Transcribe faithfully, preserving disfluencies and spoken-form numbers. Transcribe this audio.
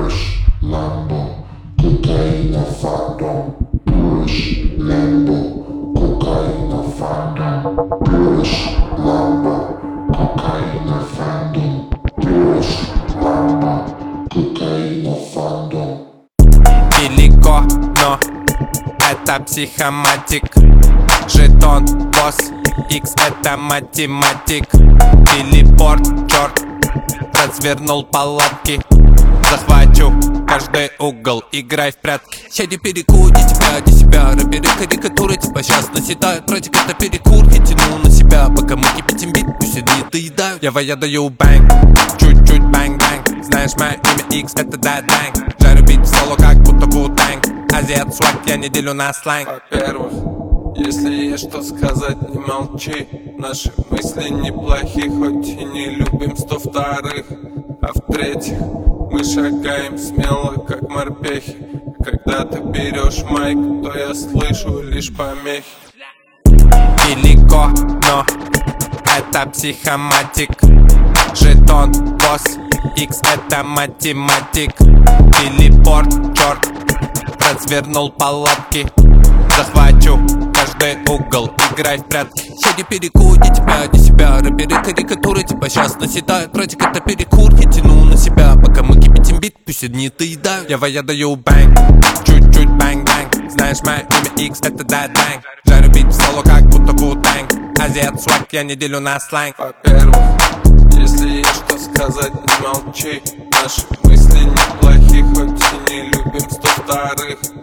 Porsche, Lambo, cocaína, fandom. Porsche, Lambo, cocaína, fandom. Porsche, Lambo, cocaína, fandom. Porsche, Lambo, cocaína, fandom. Велико, но это психоматик. Жетон, босс, X это математик. Телепорт, черт, развернул палатки. Захвачу каждый угол, играй в прятки. Сяди перекур, не тебя, не себя. Рэперы карикатуры типа сейчас наседают. Братик, это перекур, я тяну на себя. Пока мы кипятим бит, пусть они доедают. Я я даю бэнг, чуть-чуть бэнг-бэнг. Знаешь мое имя X, это да-дэнг. Жарю бит в соло, как будто Ву-Тэнг. Азиат свак, я не делю на сленг. Во-первых, если есть что сказать, не молчи. Наши мысли неплохи, хоть и не любим сто вторых. А в-третьих, мы шагаем смело, как морпехи. Когда ты берешь майк, то я слышу лишь помехи. Велико, но это психоматик. Жетон, босс, X это математик. Телепорт, черт, развернул палатки. Захвачу каждый угол, играй в прятки. Сяди перекур, не тебя, не себя. Рэперы карикатуры типа сейчас наседают. Братик, это перекур, я тяну на себя. Пока мы кипятим бит, пусть одни доедают. Я я даю бэнг, чуть-чуть бэнг-бэнг. Знаешь мое имя X, это да-дэнг. Жарю бит в соло, как будто Ву-Тэнг. Азиат свак, я не делю на сленг. Во-первых, если есть что сказать, не молчи. Наши мысли неплохи, хоть и не любим сто вторых.